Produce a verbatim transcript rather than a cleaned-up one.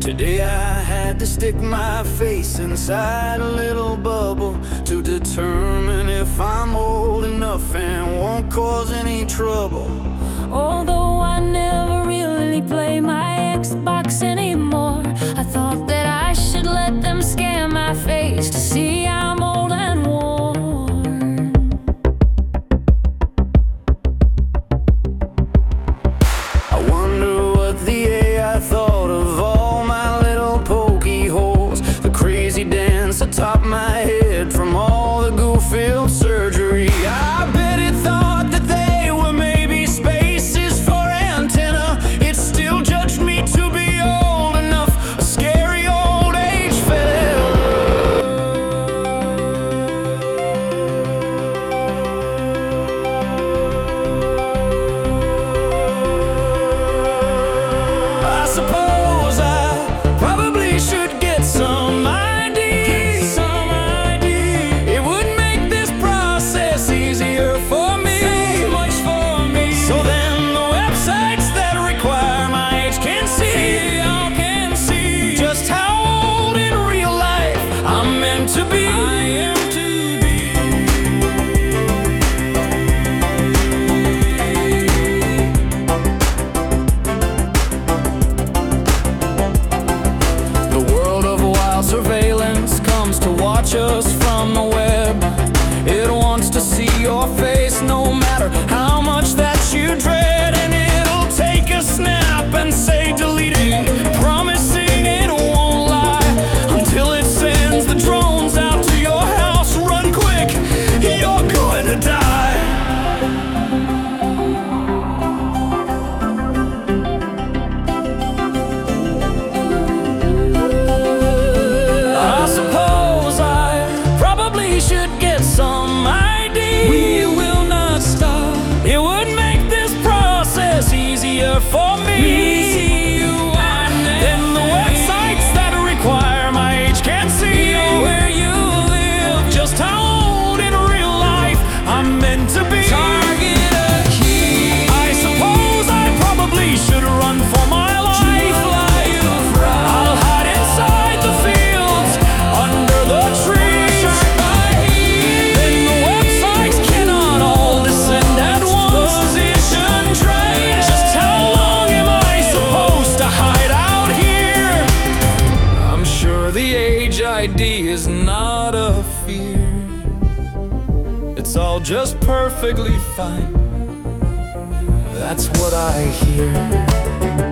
Today I had to stick my face inside a little bubble to determine if I'm old enough and won't cause any trouble. Although I never really play my Xbox anymore, I thought that I should let them scan my face to see I'm old and worn. I wonder what the A I thought of all my little pokey holes, the crazy dance atop my head from all the goof-filled surgery. I bet it thought that they were maybe spaces for antenna. It still judged me to be old enough, a scary old age fella. I suppose I probably should get some I D. Some I D. It would make this process easier for me. So much for me. So then the websites that require my age can see, y'all can see just how old in real life I'm meant to be. I am to be. The world of wild surveillance comes to watch us from the web. It wants to see your face no matter how much that you dread, and it'll take a snap and say deleting, promising it won't lie until it sends the drones out to your house. Run quick, you're going to die. I suppose I probably should get some I D. We will not stop. It would make this process easier for me. Then the websites that require my age can see where you live, just how old in real life I'm meant to be. Target a key. I suppose I probably should run for my life. I'll hide inside the fields, under the trees. Then the websites cannot all descend at once. Position train. Just how long am I supposed to hide out here? I'm sure the age I D is not a fear. It's all just perfectly fine. That's what I hear.